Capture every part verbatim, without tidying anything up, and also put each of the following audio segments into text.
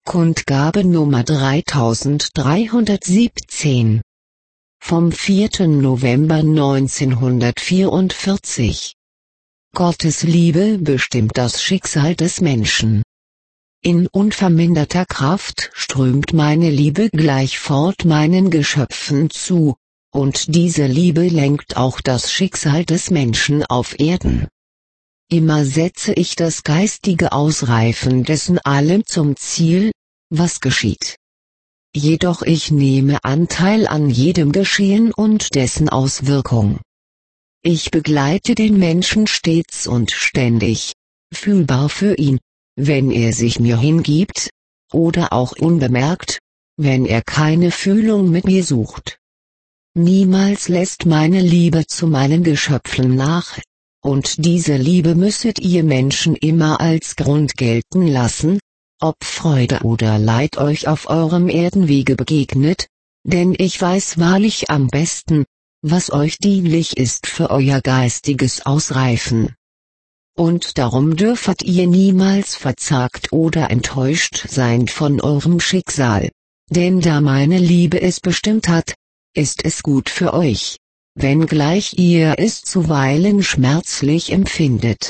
Kundgabe Nummer dreitausenddreihundertsiebzehn. Vom vierten November neunzehnhundertvierundvierzig. Gottes Liebe bestimmt das Schicksal des Menschen. In unverminderter Kraft strömt meine Liebe gleichfort meinen Geschöpfen zu, und diese Liebe lenkt auch das Schicksal des Menschen auf Erden. Immer setze ich das geistige Ausreifen dessen allem zum Ziel, was geschieht. Jedoch ich nehme Anteil an jedem Geschehen und dessen Auswirkung. Ich begleite den Menschen stets und ständig, fühlbar für ihn, wenn er sich mir hingibt, oder auch unbemerkt, wenn er keine Fühlung mit mir sucht. Niemals lässt meine Liebe zu meinen Geschöpfen nach, und diese Liebe müsstet ihr Menschen immer als Grund gelten lassen, ob Freude oder Leid euch auf eurem Erdenwege begegnet, denn ich weiß wahrlich am besten, was euch dienlich ist für euer geistiges Ausreifen. Und darum dürfet ihr niemals verzagt oder enttäuscht sein von eurem Schicksal, denn da meine Liebe es bestimmt hat, ist es gut für euch, wenngleich ihr es zuweilen schmerzlich empfindet.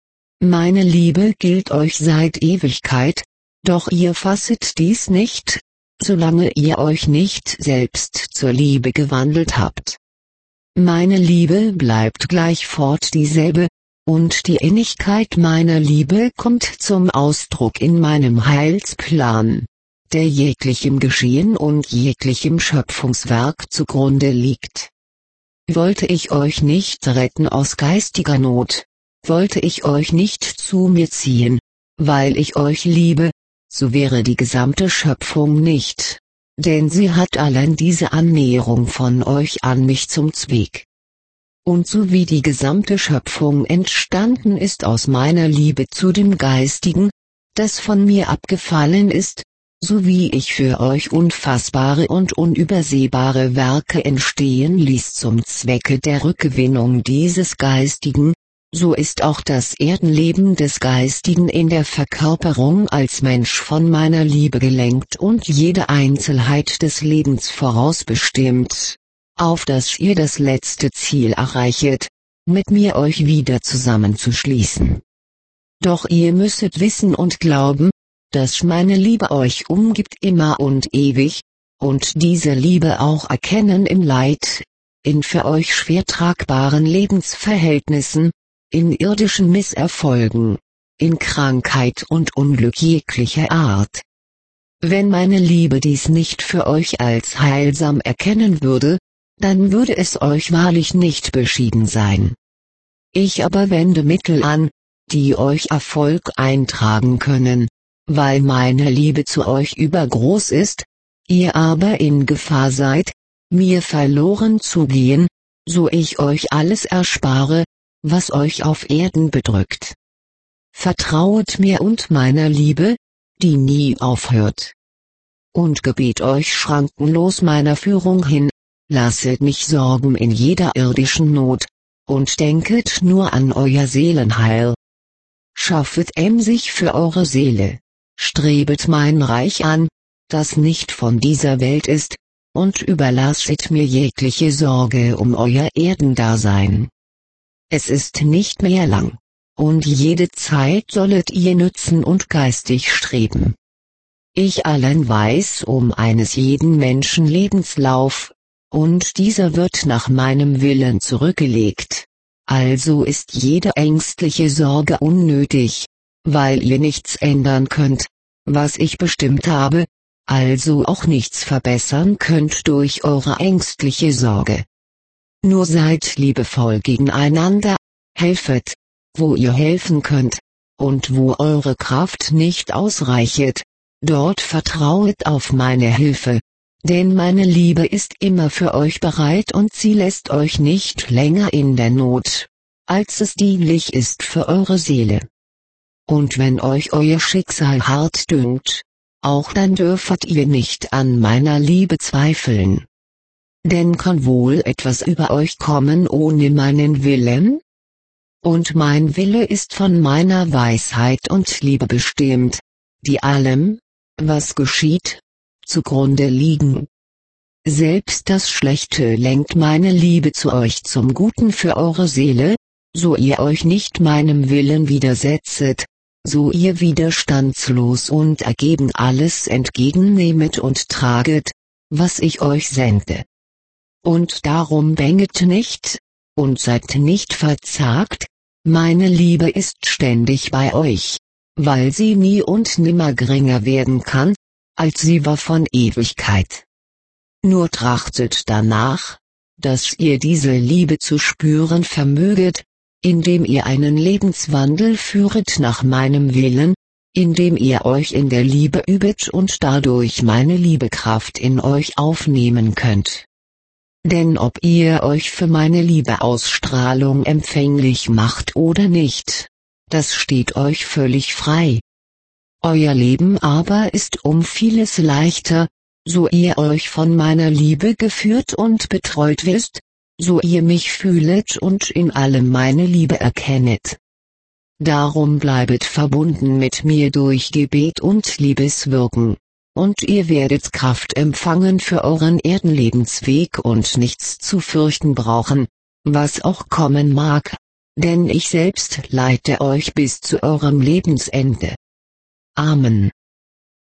Meine Liebe gilt euch seit Ewigkeit, doch ihr fasset dies nicht, solange ihr euch nicht selbst zur Liebe gewandelt habt. Meine Liebe bleibt gleichfort dieselbe, und die Innigkeit meiner Liebe kommt zum Ausdruck in meinem Heilsplan, der jeglichem Geschehen und jeglichem Schöpfungswerk zugrunde liegt. Wollte ich euch nicht retten aus geistiger Not, wollte ich euch nicht zu mir ziehen, weil ich euch liebe, so wäre die gesamte Schöpfung nicht, denn sie hat allein diese Annäherung von euch an mich zum Zweck. Und so wie die gesamte Schöpfung entstanden ist aus meiner Liebe zu dem Geistigen, das von mir abgefallen ist, so wie ich für euch unfassbare und unübersehbare Werke entstehen ließ zum Zwecke der Rückgewinnung dieses Geistigen, so ist auch das Erdenleben des Geistigen in der Verkörperung als Mensch von meiner Liebe gelenkt und jede Einzelheit des Lebens vorausbestimmt, auf dass ihr das letzte Ziel erreichet, mit mir euch wieder zusammenzuschließen. Doch ihr müsset wissen und glauben, dass meine Liebe euch umgibt immer und ewig, und diese Liebe auch erkennen im Leid, in für euch schwer tragbaren Lebensverhältnissen, in irdischen Misserfolgen, in Krankheit und Unglück jeglicher Art. Wenn meine Liebe dies nicht für euch als heilsam erkennen würde, dann würde es euch wahrlich nicht beschieden sein. Ich aber wende Mittel an, die euch Erfolg eintragen können, weil meine Liebe zu euch übergroß ist, ihr aber in Gefahr seid, mir verloren zu gehen, so ich euch alles erspare, was euch auf Erden bedrückt. Vertrauet mir und meiner Liebe, die nie aufhört. Und gebet euch schrankenlos meiner Führung hin, lasset mich sorgen in jeder irdischen Not, und denket nur an euer Seelenheil. Schaffet emsig für eure Seele, strebet mein Reich an, das nicht von dieser Welt ist, und überlasset mir jegliche Sorge um euer Erdendasein. Es ist nicht mehr lang, und jede Zeit sollet ihr nützen und geistig streben. Ich allein weiß um eines jeden Menschen Lebenslauf, und dieser wird nach meinem Willen zurückgelegt, also ist jede ängstliche Sorge unnötig, weil ihr nichts ändern könnt, was ich bestimmt habe, also auch nichts verbessern könnt durch eure ängstliche Sorge. Nur seid liebevoll gegeneinander, helfet, wo ihr helfen könnt, und wo eure Kraft nicht ausreichet, dort vertrauet auf meine Hilfe, denn meine Liebe ist immer für euch bereit und sie lässt euch nicht länger in der Not, als es dienlich ist für eure Seele. Und wenn euch euer Schicksal hart dünkt, auch dann dürfet ihr nicht an meiner Liebe zweifeln. Denn kann wohl etwas über euch kommen ohne meinen Willen? Und mein Wille ist von meiner Weisheit und Liebe bestimmt, die allem, was geschieht, zugrunde liegen. Selbst das Schlechte lenkt meine Liebe zu euch zum Guten für eure Seele, so ihr euch nicht meinem Willen widersetzet, so ihr widerstandslos und ergeben alles entgegennehmet und traget, was ich euch sende. Und darum bänget nicht, und seid nicht verzagt, meine Liebe ist ständig bei euch, weil sie nie und nimmer geringer werden kann, als sie war von Ewigkeit. Nur trachtet danach, dass ihr diese Liebe zu spüren vermöget, indem ihr einen Lebenswandel führet nach meinem Willen, indem ihr euch in der Liebe übet und dadurch meine Liebekraft in euch aufnehmen könnt. Denn ob ihr euch für meine Liebeausstrahlung empfänglich macht oder nicht, das steht euch völlig frei. Euer Leben aber ist um vieles leichter, so ihr euch von meiner Liebe geführt und betreut wisst, so ihr mich fühlet und in allem meine Liebe erkennet. Darum bleibet verbunden mit mir durch Gebet und Liebeswirken, und ihr werdet Kraft empfangen für euren Erdenlebensweg und nichts zu fürchten brauchen, was auch kommen mag, denn ich selbst leite euch bis zu eurem Lebensende. Amen.